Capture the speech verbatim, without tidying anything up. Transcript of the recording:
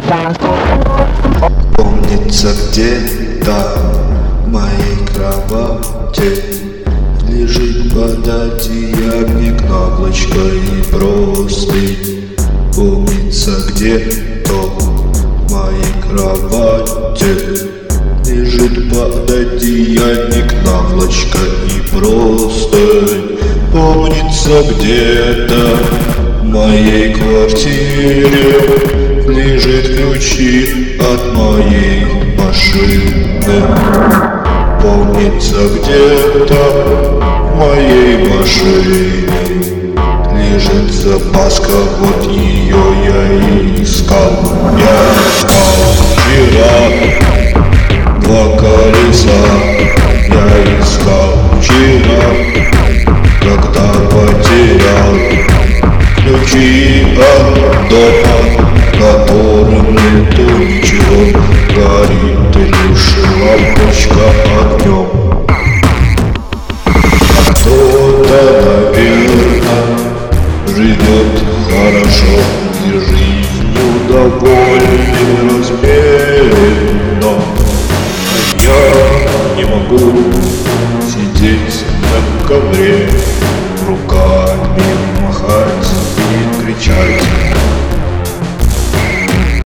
Помнится, где-то в моей кровати лежит под одеяльник, наволочка и простынь. Помнится, где-то в моей кровати лежит под одеяльник, наволочка и простынь. Помнится, где-то в моей квартире лежит ключи от моей машины. Помнится, где-то в моей машине лежит запаска, вот ее я и искал. Я искал вчера два колеса, я искал вчера, когда потерял ключи от дома, которым нету ничего, горит лишь лампочка огнем. Кто-то, наверное, живет хорошо и жизнью доволен размеренно, а я не могу сидеть на ковре.